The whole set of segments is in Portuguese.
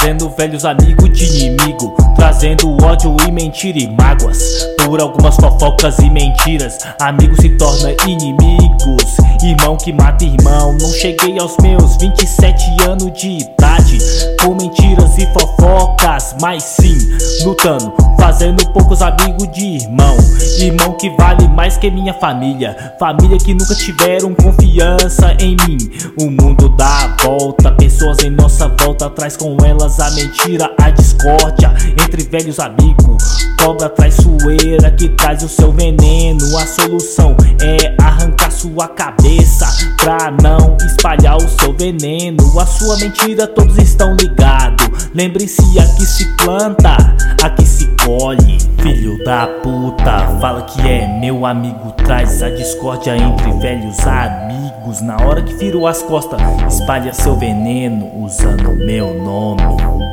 fazendo velhos amigos de inimigo, trazendo ódio e mentira e mágoas. Por algumas fofocas e mentiras, amigos se tornam inimigos, irmão que mata irmão. Não cheguei aos meus 27 anos de idade com mentiras e fofocas, mas sim lutando, fazendo poucos amigos de irmão. Irmão que vale mais que minha família, família que nunca tiveram confiança em mim. O mundo dá a volta, pessoas em nossa volta, traz com elas a mentira, a discórdia entre velhos amigos. Cobra traiçoeira que traz o seu veneno. A solução é arrancar sua cabeça pra não espalhar o seu veneno. A sua mentira todos estão ligados. Lembre-se, aqui se planta, aqui se colhe. Filho da puta, fala que é meu amigo, traz a discórdia entre velhos amigos. Na hora que virou as costas, espalha seu veneno usando meu nome.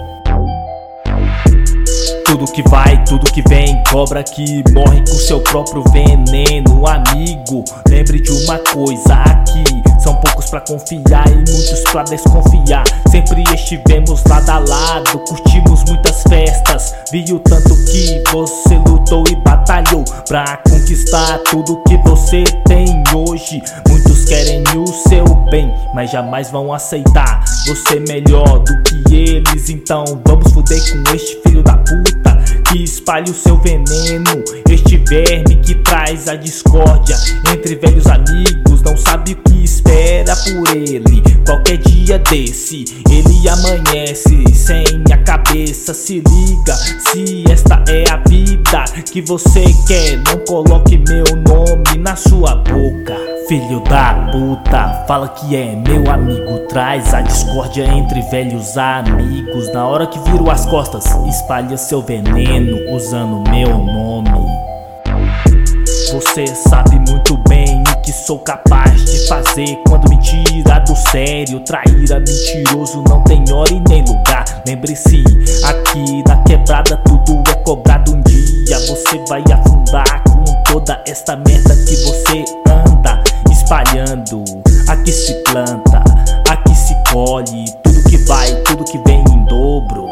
Tudo que vai, tudo que vem, cobra que morre com seu próprio veneno. Amigo, lembre de uma coisa, aqui são poucos pra confiar e muitos pra desconfiar. Sempre estivemos lado a lado, curtimos muitas festas. Vi o tanto que você lutou e batalhou pra conquistar tudo que você tem hoje. Muitos querem o seu bem, mas jamais vão aceitar você melhor do que eles. Então vamos fuder com este filho da puta que espalha o seu veneno, este verme que traz a discórdia entre velhos amigos. Não sabe o que espera por ele. Qualquer dia desse ele amanhece sem a cabeça. Se liga, se esta é a vida que você quer, não coloque meu nome na sua boca. Filho da puta, fala que é meu amigo, traz a discórdia entre velhos amigos. Na hora que viro as costas, espalha seu veneno usando meu nome. Você sabe muito bem o que sou capaz de fazer quando me tira do sério. Traíra, mentiroso, não tem hora e nem lugar. Lembre-se, aqui na quebrada tudo é cobrado. Um dia você vai afundar com toda esta merda que você anda espalhando. Aqui se planta, aqui se colhe. Tudo que vai, tudo que vem em dobro.